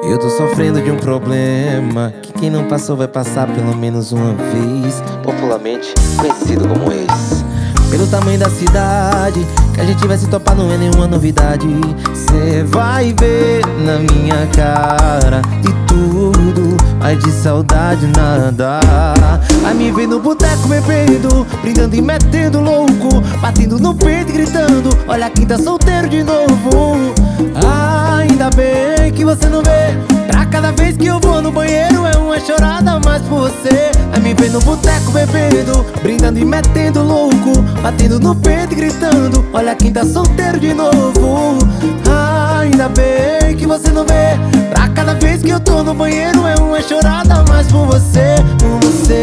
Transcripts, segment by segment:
Eu tô sofrendo de um problema que quem não passou vai passar pelo menos uma vez, popularmente conhecido como ex. Pelo tamanho da cidade, que a gente vai se topar não é nenhuma novidade. Cê vai ver na minha cara de tudo, mas de saudade nada. Vai me ver no boteco bebendo, brindando e metendo louco, batendo no peito e gritando: olha quem tá solteiro de novo. Ainda bem que você não vê, pra cada vez que eu vou no banheiro é uma chorada a mais por você. Vai me ver no boteco bebendo, brindando e metendo louco, batendo no peito e gritando: olha quem tá solteiro de novo. Ainda bem que você não vê, pra cada vez que eu tô no banheiro é uma chorada a mais por você, por você.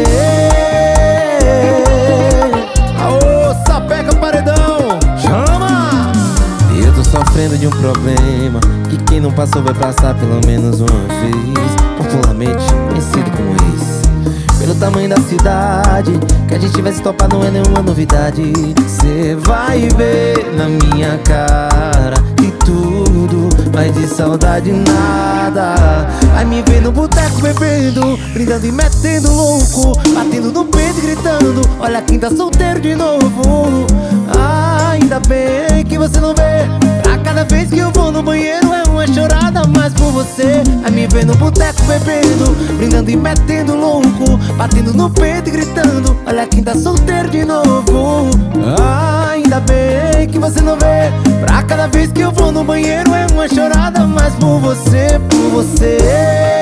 Aô, sapeca paredão, chama! Eu tô sofrendo de um problema que quem não passou vai passar pelo menos uma vez, popularmente conhecido como ex. Pelo tamanho da cidade, que a gente vai se topar não é nenhuma novidade. Cê vai ver na minha cara de tudo, mas de saudade nada. Vai me ver no boteco bebendo, brindando e metendo louco, batendo no peito e gritando: olha quem tá solteiro de novo. Ainda bem que você não vê, pra cada vez que eu vou no banheiro é uma chorada a mais por você. Vai me ver no boteco bebendo, brindando e metendo louco, batendo no peito e gritando: olha quem tá solteiro de novo. Ainda bem que você não vê, pra cada vez que eu vou no banheiro é uma chorada a mais por você, por você.